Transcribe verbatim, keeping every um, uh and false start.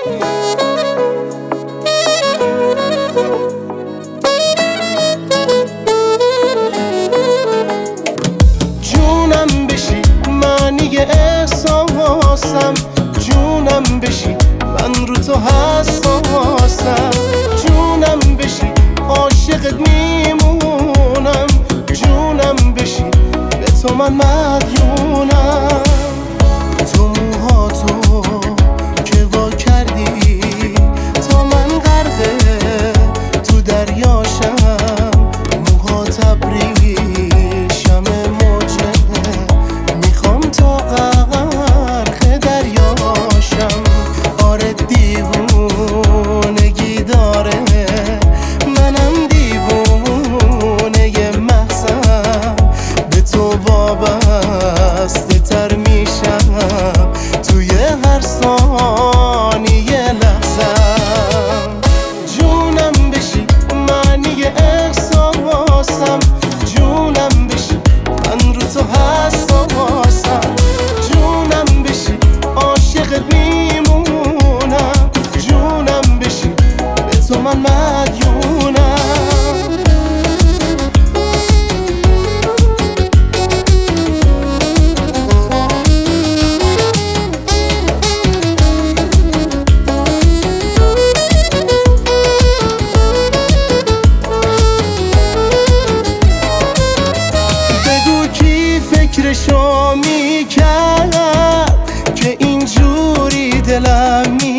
جونم بشی معنی احساسم، جونم بشی من رو تو حساسم، جونم بشی عاشقت میمونم، جونم بشی به تو من مدیونم. تو موهاتو که وا کردی تا من غرقه تو دریاشم، موهات ابریشم موجه میخوام تا غرق دریاشم. آره دیوونگی داره منم دیوونه محزم، به تو وابسته تر میشم توی هر ثانیه لحظم. جونم بشی معنی احساسم، جونم بشی من رو تو حساسم، جونم بشی عاشقت میمونم، جونم بشی به تو من مدیونم. فکرشو میکرد که اینجوری دلم